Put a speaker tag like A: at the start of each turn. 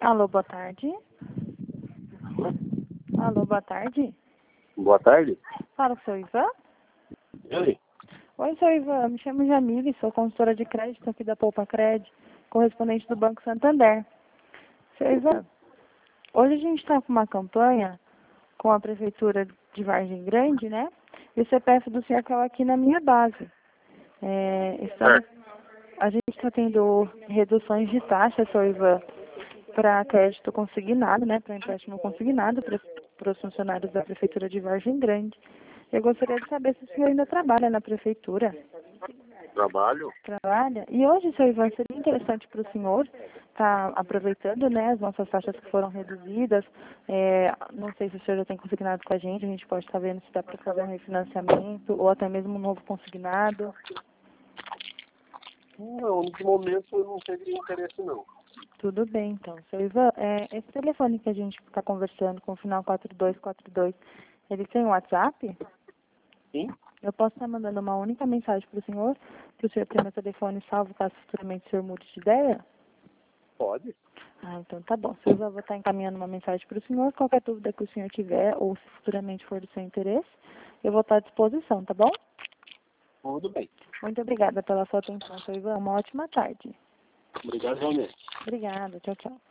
A: Alô, boa tarde. Alô, boa tarde.
B: Boa tarde.
A: Fala com o seu Ivan?
B: Ele?
A: Oi, seu Ivan. Me chamo Jamile, sou consultora de crédito aqui da Poupa Cred, correspondente do Banco Santander. Seu Ivan, hoje a gente está com uma campanha com a Prefeitura de Vargem Grande, né? E o CPF do senhor caiu aqui na minha base. A gente está tendo reduções de taxa, seu Ivan, para crédito consignado, né? Para empréstimo consignado para os funcionários da Prefeitura de Vargem Grande. Eu gostaria de saber se o senhor ainda trabalha na Prefeitura.
B: Trabalho?
A: Trabalha. E hoje, seu Ivan, seria interessante para o senhor estar aproveitando, né, as nossas taxas que foram reduzidas. Não sei se o senhor já tem consignado com a gente pode estar vendo se dá para fazer um refinanciamento ou até mesmo um novo consignado.
B: Não, no momento eu não teria interesse não.
A: Tudo bem, então. Seu Ivan, esse telefone que a gente está conversando com o final 4242, ele tem WhatsApp?
B: Sim?
A: Eu posso estar mandando uma única mensagem para o senhor ter meu telefone salvo caso futuramente o senhor mude de ideia?
B: Pode.
A: Ah, então tá bom. Eu vou estar encaminhando uma mensagem para o senhor. Qualquer dúvida que o senhor tiver, ou se futuramente for do seu interesse, eu vou estar à disposição, tá bom?
B: Tudo bem.
A: Muito obrigada pela sua atenção, seu Ivan. Uma ótima tarde.
B: Obrigado, realmente.
A: Obrigada. Tchau, tchau.